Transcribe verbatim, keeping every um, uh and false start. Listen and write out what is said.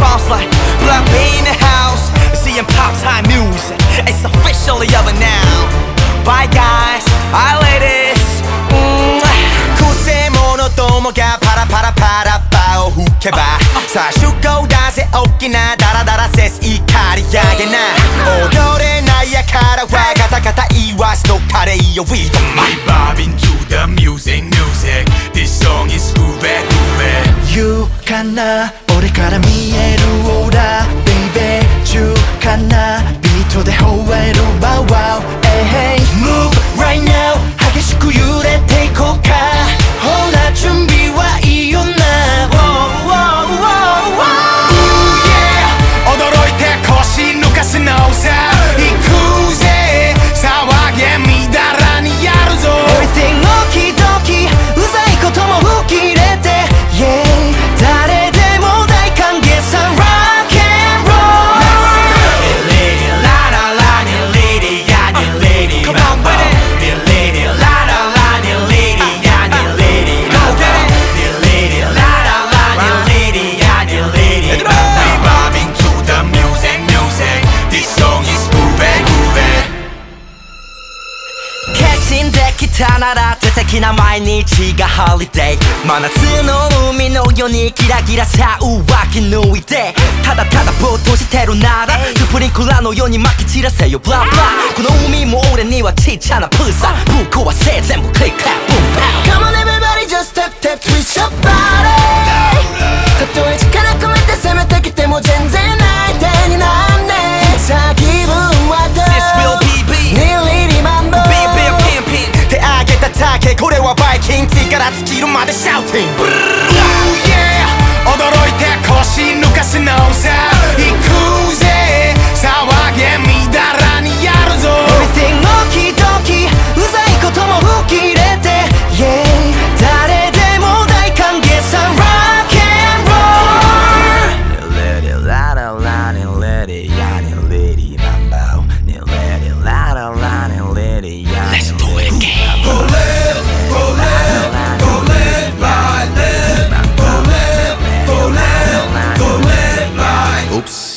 bounce like Block B in the house. Seeing pop time music, it's officially over now. Bye guys, bye ladies. くせ者どもがパラパラパラパを吹けばさあ出航だぜ大きなダラダラせす怒り上げな踊れないやからはカタカタ言わすとカレーよ We don't mind Vibing to the music, music. This song is groove, groove. 勇敢な俺から見えるオーラ Baby 中華なビートで吠える Wow wow Hey hey Move right now 激しく揺れていこうかほら準備はいいよな Wow wow wow wow Ooh yeah 驚いて腰抜かすのさ行くぜ騒げみだらにやるぞ Everything オキドキうざいことも吹き入れて Yeah 誰でも大歓迎さ Rock and roll Lady, la la la, new lady, yeah, new lady. Come on with it. New lady, la la la, new lady, yeah, new lady. Go get it. New lady, la la la, new lady, yeah, new lady. We vibing to the music, music. This song is groove, groove. 決心できたなら素敵な毎日がホリデー真夏の海のようにキラキラさ上着脱いでただただぼーっとしてるならスプリンクラーのように撒き散らせよブラブラこの海も俺にはちっちゃなプーさぶっ壊せ全部クリッククラッブンパウ Come on everybody just tap tap twist your body たとえ力込めて攻めてきても全然相手になんねさあ気分はどう This will be B ニリリマンボ手上げただけこれはバイキングから尽きるまでシャウティング Ooh yeah 驚いて腰抜かすのさ行くぜ騒げみだらにやるぞ Everything オキドキうざいことも吹き入れて Yeah 誰でも大歓迎さ Rock and roll Lady la la la lady ya lady mambo lady la la la lady ya Let's do it again Roll it, roll it, roll it, ride it. Roll it, roll it, roll it, ride. Oops